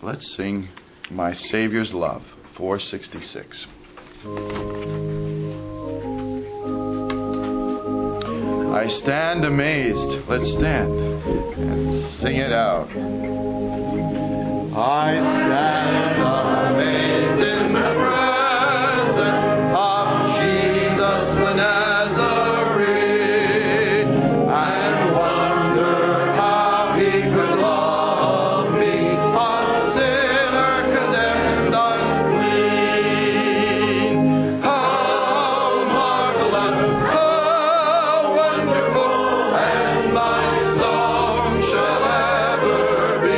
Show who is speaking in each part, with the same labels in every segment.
Speaker 1: Let's sing My Savior's Love, 466. I stand amazed. Let's stand and sing it out. I stand amazed in the presence of Jesus the Nazarene, and wonder how he could love me, a sinner condemned unclean. How marvelous, how wonderful, and my song shall ever be.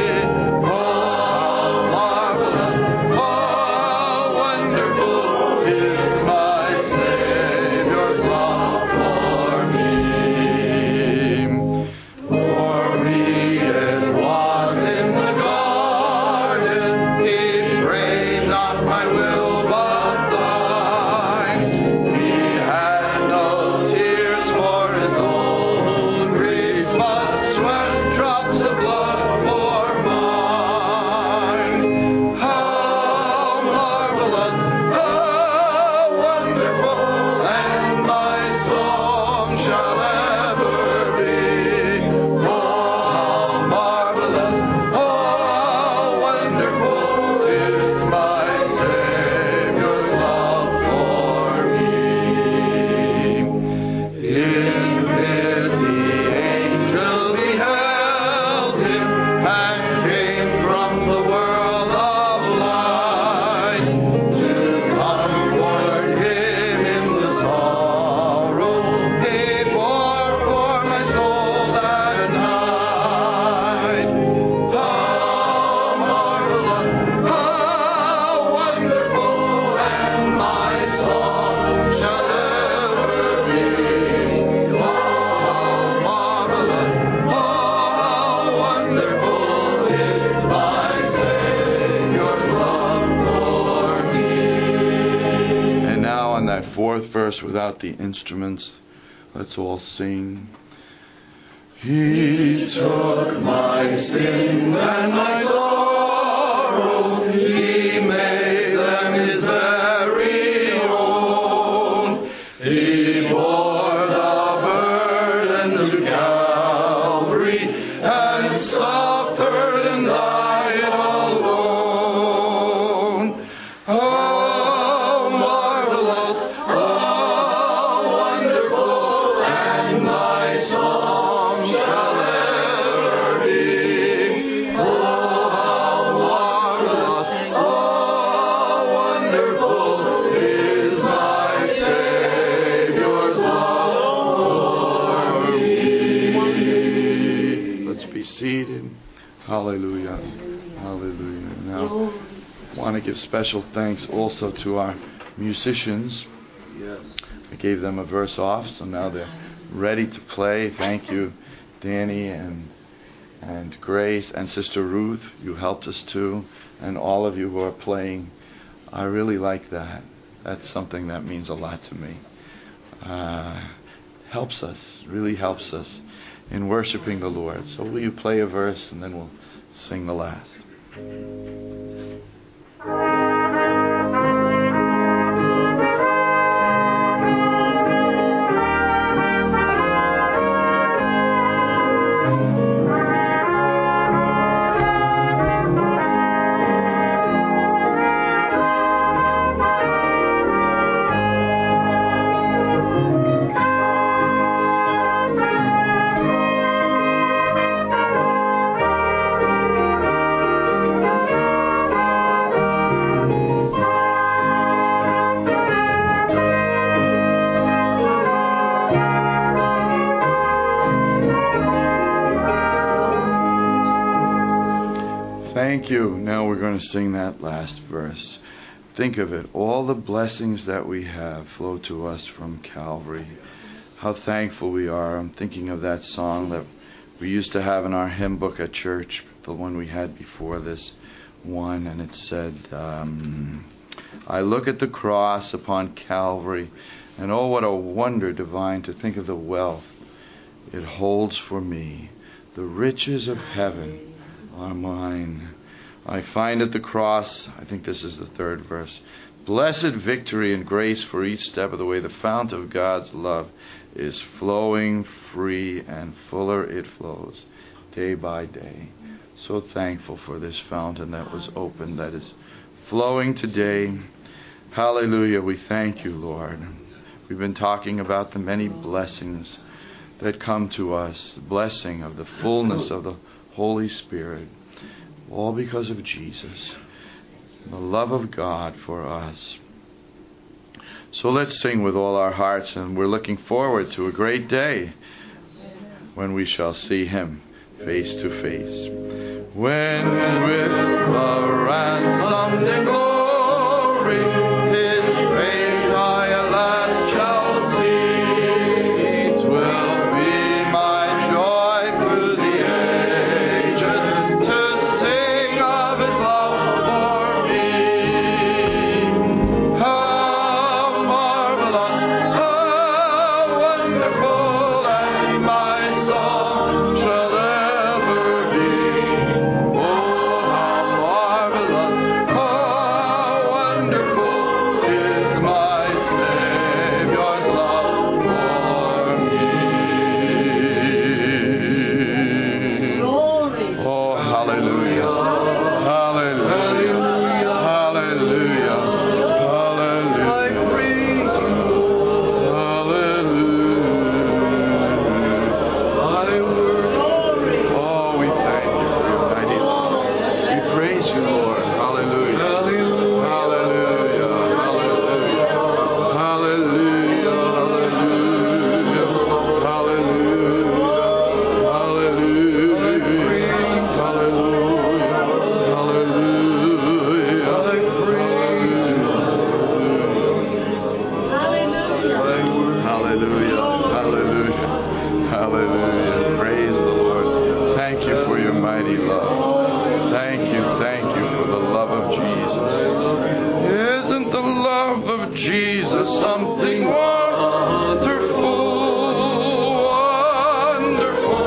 Speaker 1: Fourth verse without the instruments. Let's all sing. He took my sins and my sorrows, he made them his very own. He bore the burden to Calvary and suffered and died alone. Oh, marvelous, oh, wonderful, and my song shall ever be. Oh, how marvelous, oh, wonderful is my Savior's love for me. Let's be seated. Hallelujah. Hallelujah. Now, I want to give special thanks also to our musicians.
Speaker 2: Yes.
Speaker 1: I gave them a verse off, so now they're ready to play. Thank you, Danny and Grace and Sister Ruth. You helped us too, and all of you who are playing. I really like that. That's something that means a lot to me. Helps us, really helps us in worshiping the Lord. So will you play a verse and then we'll sing the last. Thank you. Now we're going to sing that last verse. Think of it. All the blessings that we have flow to us from Calvary. How thankful we are. I'm thinking of that song that we used to have in our hymn book at church, the one we had before this one, and it said, I look at the cross upon Calvary, and oh, what a wonder divine to think of the wealth it holds for me. The riches of heaven are mine. I find at the cross, I think this is the third verse, blessed victory and grace for each step of the way. The fount of God's love is flowing free, and fuller it flows day by day. So thankful for this fountain that was opened, that is flowing today. Hallelujah. We thank you, Lord. We've been talking about the many blessings that come to us, the blessing of the fullness of the Holy Spirit, all because of Jesus, the love of God for us. So let's sing with all our hearts, and we're looking forward to a great day when we shall see Him face to face. When with the ransomed in glory, His face I at last shall see, it will be my joy through the ages to sing of His love for me. How marvelous, how wonderful, and my song shall ever be. Oh, how marvelous, how wonderful is my Savior's love for me. Oh, hallelujah, hallelujah, hallelujah, hallelujah, hallelujah. Oh, we thank you for your mighty love. We praise you, Lord. Hallelujah. Hallelujah. Hallelujah. Hallelujah. Hallelujah. Hallelujah. Hallelujah. Hallelujah. Praise the Lord. Thank you for your mighty love. Thank you for the love of Jesus. Isn't the love of Jesus something wonderful? Wonderful.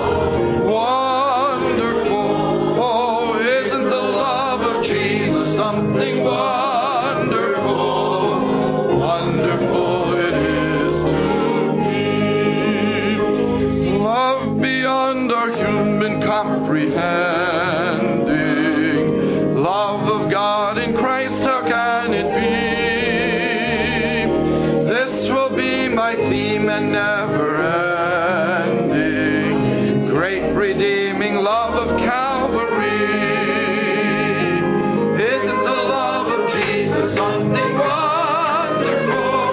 Speaker 1: Wonderful. Oh, isn't the love of Jesus something wonderful? Wonderful it is to me. Love beyond our human comprehending. Love of God in Christ, how can it be? This will be my theme and never ending. Great redeeming love of Calvary. Isn't the love of Jesus something wonderful?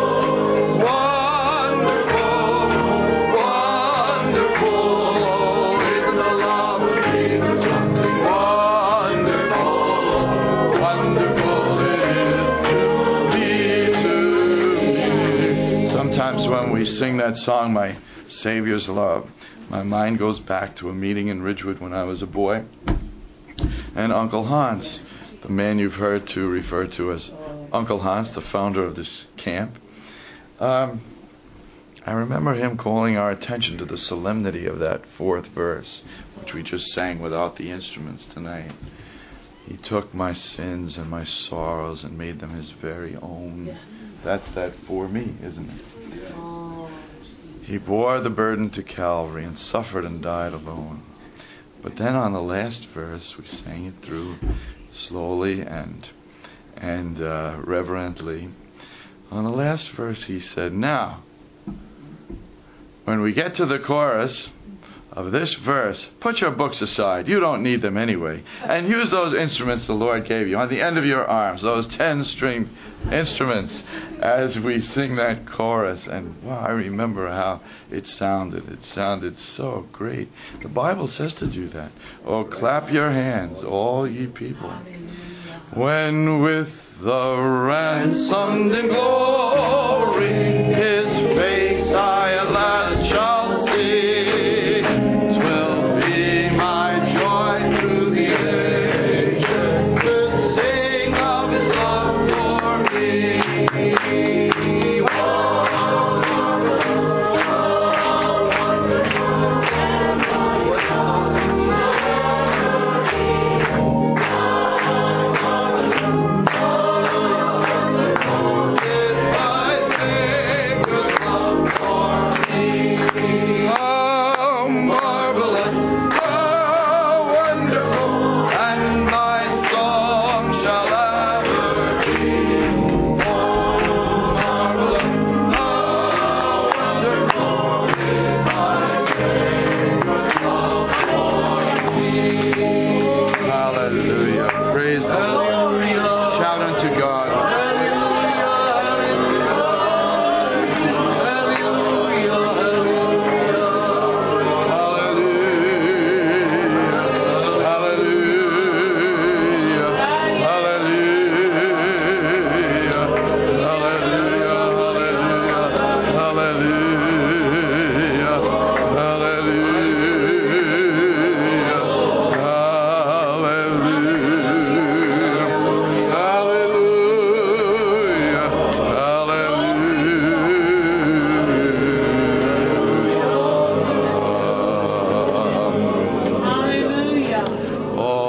Speaker 1: Wonderful, wonderful. Oh, isn't the love of Jesus something wonderful? Wonderful it is to me. Sometimes when we sing that song, My Savior's Love, my mind goes back to a meeting in Ridgewood when I was a boy. And Uncle Hans, the man you've heard to refer to as Uncle Hans, the founder of this camp, I remember him calling our attention to the solemnity of that fourth verse, which we just sang without the instruments tonight. He took my sins and my sorrows and made them His very own. That's that for me, isn't it? He bore the burden to Calvary and suffered and died alone. But then on the last verse, we sang it through slowly and reverently. On the last verse, he said, now, when we get to the chorus of this verse, put your books aside. You don't need them anyway. And use those instruments the Lord gave you on the end of your arms, those 10-string instruments, as we sing that chorus. And wow, I remember how it sounded. It sounded so great. The Bible says to do that. Oh, clap your hands, all ye people. When with the ransomed in glory, His face I at last shall see.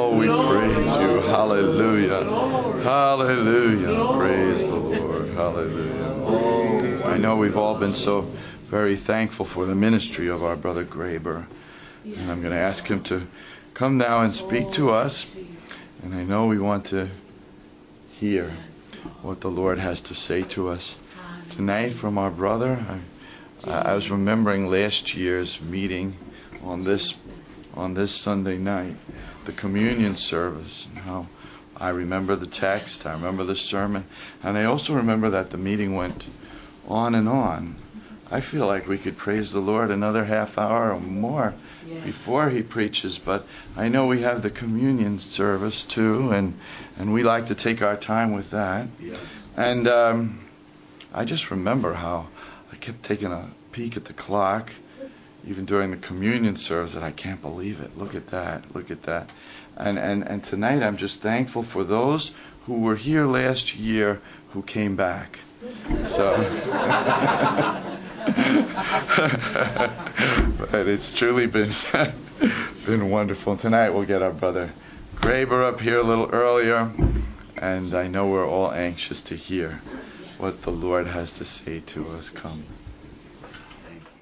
Speaker 1: Oh, we praise you. Hallelujah. Hallelujah. Praise the Lord. Hallelujah. I know we've all been so very thankful for the ministry of our brother Graber. And I'm going to ask him to come now and speak to us. And I know we want to hear what the Lord has to say to us tonight from our brother. I was remembering last year's meeting on this Sunday night, the communion service, and how I remember the text, I remember the sermon, and I also remember that the meeting went on and on. I feel like we could praise the Lord another half hour or more before he preaches, but I know we have the communion service too, and we like to take our time with that. And I just remember how I kept taking a peek at the clock, even during the communion service, and I can't believe it. Look at that. Look at that. And tonight I'm just thankful for those who were here last year who came back. So, but it's truly been wonderful. Tonight we'll get our brother Graber up here a little earlier, and I know we're all anxious to hear what the Lord has to say to us. Come.